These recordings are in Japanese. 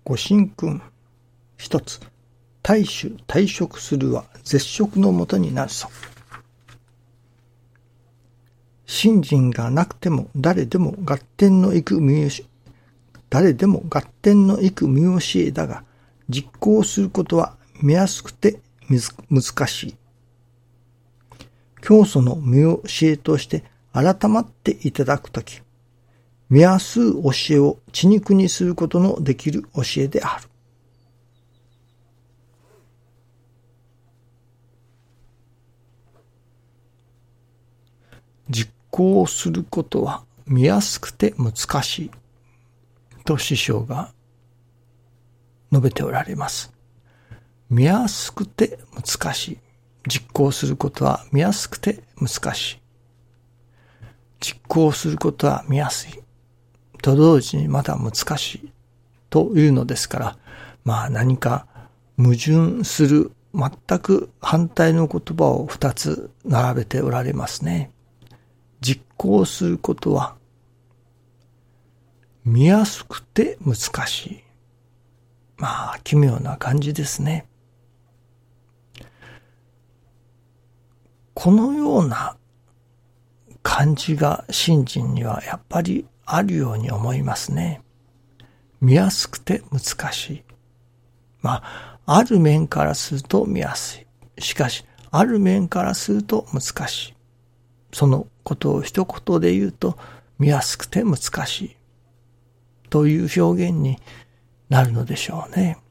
ご神君。一つ、大衆退職するは絶食のもとになるぞ。信心がなくても誰でも合点のいく見教えだが、実行することは見やすくて難しい。教祖の見教えとして改まっていただくとき、見やすい教えを血肉にすることのできる教えである。実行することは見やすくて難しいと師匠が述べておられます。見やすくて難しい。実行することは見やすくて難しい。実行することは見やすい。と同時にまだ難しい。というのですから、何か矛盾する全く反対の言葉を2つ並べておられますね。実行することは見やすくて難しい。奇妙な感じですね。このような感じが信心にはやっぱりあるように思いますね。見やすくて難しい。ある面からすると見やすい。しかし、ある面からすると難しい。そのことを一言で言うと、見やすくて難しい。という表現になるのでしょうね。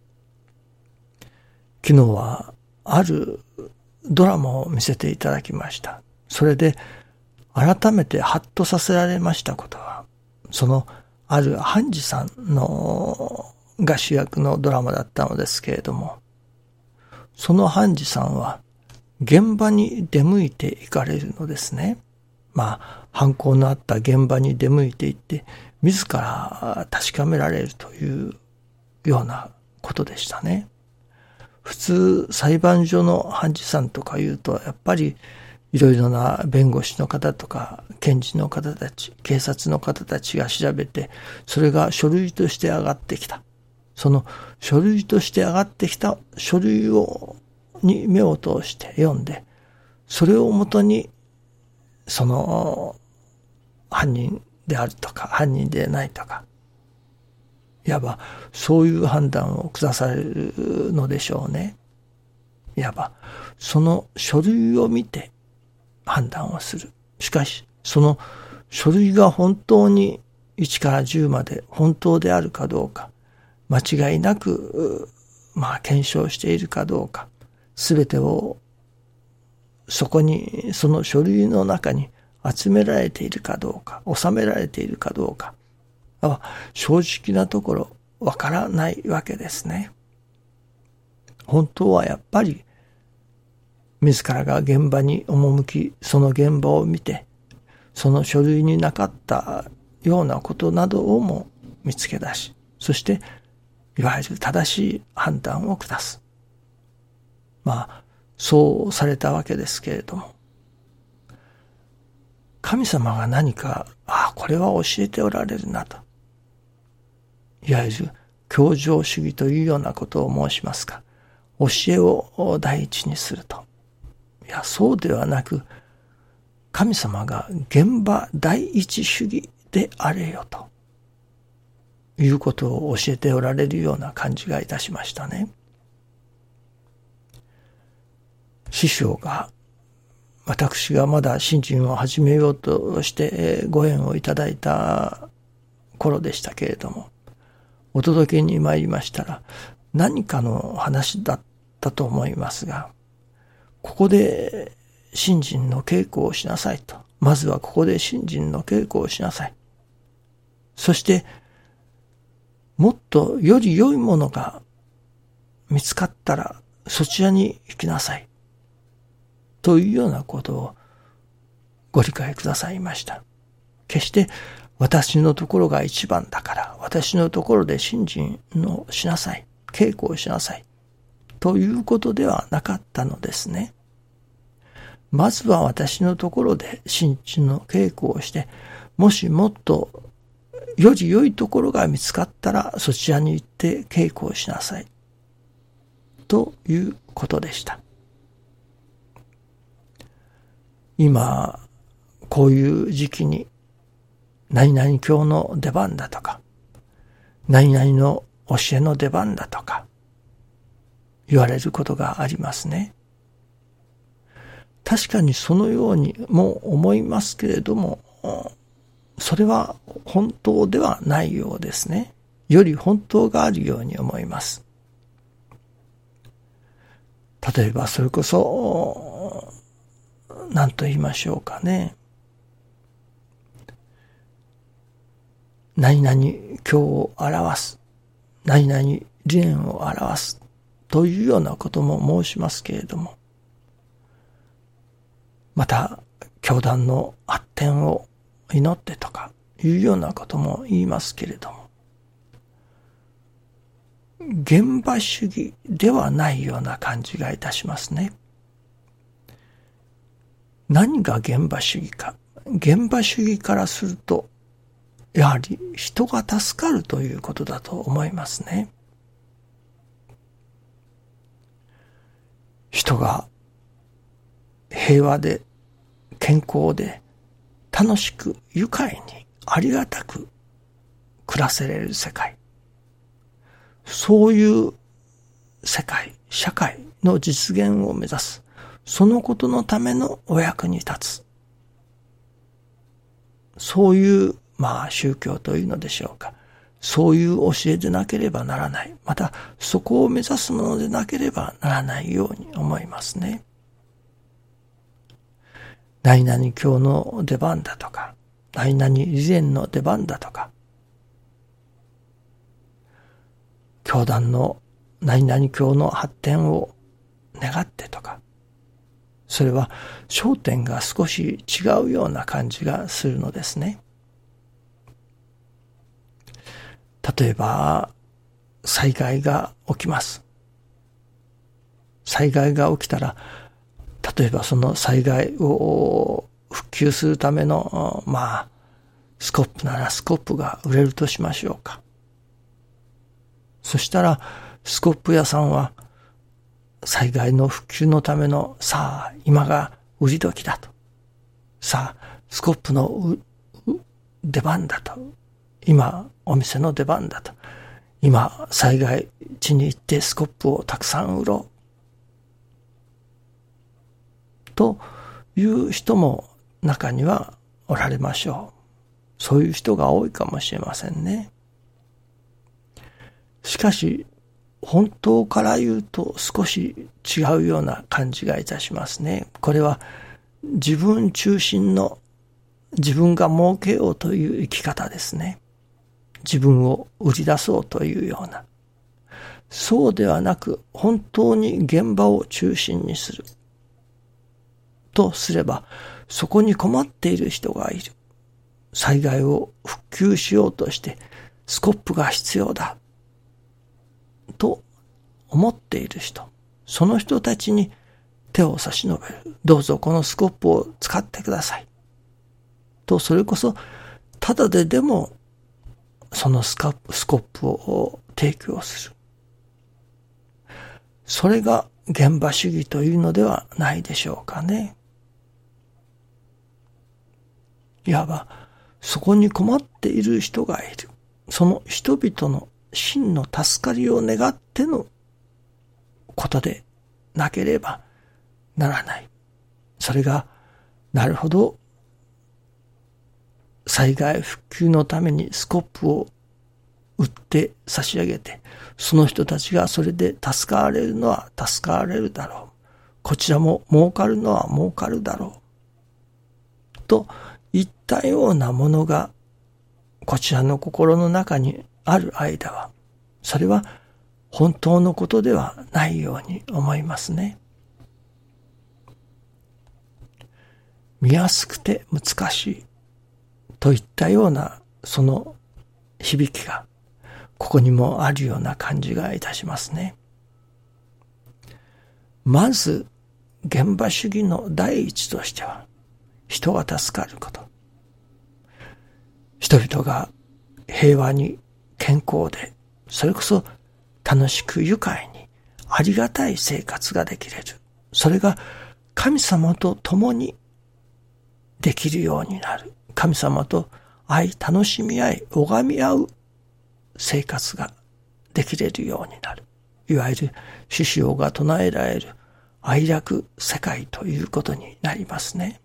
昨日はあるドラマを見せていただきました。それで改めてハッとさせられましたことは、そのある判事さんが主役のドラマだったのですけれども、その判事さんは現場に出向いていかれるのですね。犯行のあった現場に出向いていって自ら確かめられるというようなことでしたね。普通裁判所の判事さんとかいうとやっぱりいろいろな弁護士の方とか検事の方たち、警察の方たちが調べて、それが書類として上がってきた。その書類として上がってきた書類に目を通して読んで、それをもとにその犯人であるとか犯人でないとか、いわばそういう判断を下されるのでしょうね。いわばその書類を見て判断をする。しかしその書類が本当に1から10まで本当であるかどうか、間違いなく検証しているかどうか、すべてをその書類の中に集められているかどうか、収められているかどうか、正直なところわからないわけですね。本当はやっぱり自らが現場に赴き、その現場を見て、その書類になかったようなことなどをも見つけ出し、そしていわゆる正しい判断を下す。そうされたわけですけれども、神様が何か、これは教えておられるなと、いわゆる教条主義というようなことを申しますか、教えを第一にすると。そうではなく、神様が現場第一主義であれよということを教えておられるような感じがいたしましたね。師匠が、私がまだ信心を始めようとしてご縁をいただいた頃でしたけれども、お届けに参りましたら何かの話だったと思いますが、ここで信心の稽古をしなさいと。まずはここで信心の稽古をしなさい。そしてもっとより良いものが見つかったらそちらに行きなさい。というようなことをご理解くださいました。決して私のところが一番だから私のところで信心をしなさい。稽古をしなさい。ということではなかったのですね。まずは私のところで信心の稽古をして、もしもっとより良いところが見つかったらそちらに行って稽古をしなさいということでした。今こういう時期に何々教の出番だとか何々の教えの出番だとか言われることがありますね。確かにそのようにも思いますけれども、それは本当ではないようですね。より本当があるように思います。例えばそれこそ何と言いましょうかね。何々教を表す、何々理念を表すというようなことも申しますけれども、また教団の発展を祈ってとかいうようなことも言いますけれども、現場主義ではないような感じがいたしますね。何が現場主義か。現場主義からすると、やはり人が助かるということだと思いますね。人が平和で健康で楽しく愉快にありがたく暮らせれる世界。そういう世界、社会の実現を目指す。そのことのためのお役に立つ。そういう宗教というのでしょうか。そういう教えでなければならない。また、そこを目指すものでなければならないように思いますね。何々教の出番だとか、何々理念の出番だとか、教団の何々教の発展を願ってとか、それは焦点が少し違うような感じがするのですね。例えば、災害が起きます。災害が起きたら、例えばその災害を復旧するための、スコップならスコップが売れるとしましょうか。そしたら、スコップ屋さんは、災害の復旧のための、さあ、今が売り時だと。さあ、スコップの出番だと。今、お店の出番だと。今、災害地に行ってスコップをたくさん売ろう。という人も中にはおられましょう。そういう人が多いかもしれませんね。しかし、本当から言うと少し違うような感じがいたしますね。これは自分中心の自分が儲けようという生き方ですね。自分を売り出そうというような。そうではなく本当に現場を中心にする。とすれば、そこに困っている人がいる。災害を復旧しようとしてスコップが必要だ。と思っている人。その人たちに手を差し伸べる。どうぞこのスコップを使ってください。と、それこそ、ただでも、そのスコップを提供する。それが現場主義というのではないでしょうかね。いわば、そこに困っている人がいる。その人々の真の助かりを願ってのことでなければならない。それが、なるほど、災害復旧のためにスコップを売って差し上げて、その人たちがそれで助かられるのは助かられるだろう。こちらも儲かるのは儲かるだろう。といったようなものが、こちらの心の中にある間は、それは本当のことではないように思いますね。見やすくて難しいといったようなその響きがここにもあるような感じがいたしますね。まず現場主義の第一としては人が助かること。人々が平和に健康で、それこそ楽しく愉快にありがたい生活ができれる。それが神様と共にできるようになる。神様と楽しみ合い、拝み合う生活ができれるようになる。いわゆる師匠が唱えられる愛楽世界ということになりますね。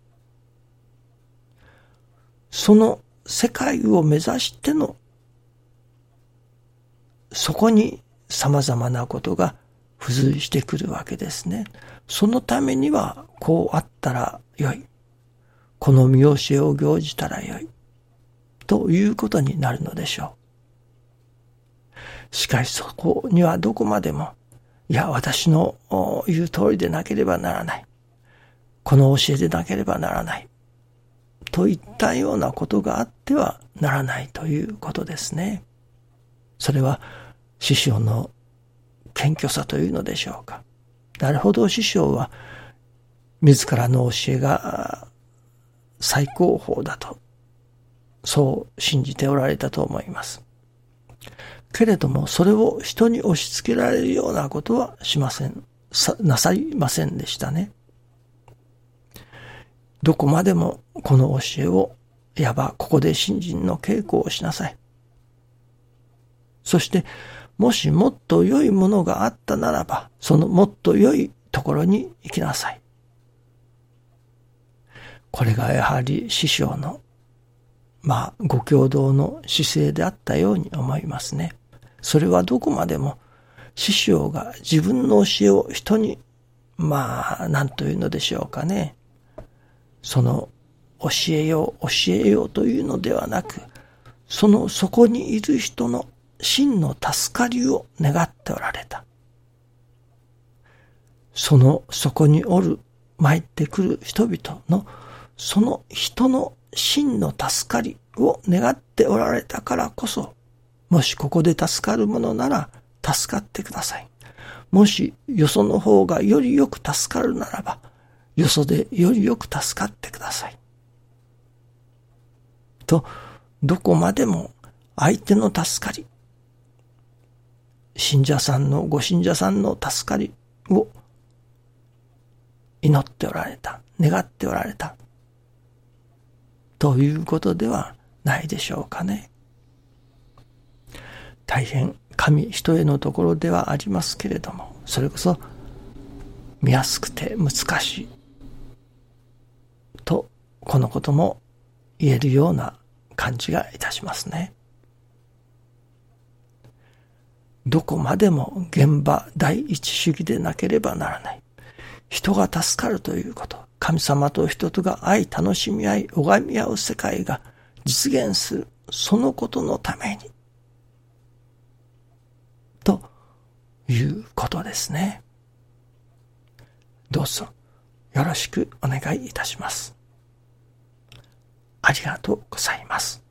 その世界を目指しての、そこに様々なことが付随してくるわけですね。そのためにはこうあったらよい。この見教えを行じたらよい。ということになるのでしょう。しかしそこにはどこまでも、いや、私の言う通りでなければならない。この教えでなければならない。といったようなことがあってはならないということですね。それは師匠の謙虚さというのでしょうか。なるほど、師匠は自らの教えが最高峰だと、そう信じておられたと思います。けれども、それを人に押し付けられるようなことはなさいませんでしたね。どこまでもこの教えを、いわばここで信心の稽古をしなさい。そして、もしもっと良いものがあったならば、そのもっと良いところに行きなさい。これがやはり師匠の、ご教導の姿勢であったように思いますね。それはどこまでも師匠が自分の教えを人に、何というのでしょうかね。その教えようというのではなく、そこにいる人の真の助かりを願っておられた。そこに参ってくる人々の、その人の真の助かりを願っておられたからこそ、もしここで助かるものなら助かってください。もしよその方がよりよく助かるならば、よそでよりよく助かってください。と、どこまでも相手の助かり、ご信者さんの助かりを祈っておられた、願っておられた、ということではないでしょうかね。大変神人へのところではありますけれども、それこそ見やすくて難しいと、このことも言えるような感じがいたしますね。どこまでも現場第一主義でなければならない。人が助かるということ、神様と人とが楽しみ合い、拝み合う世界が実現する、そのことのために、ということですね。どうぞよろしくお願いいたします。ありがとうございます。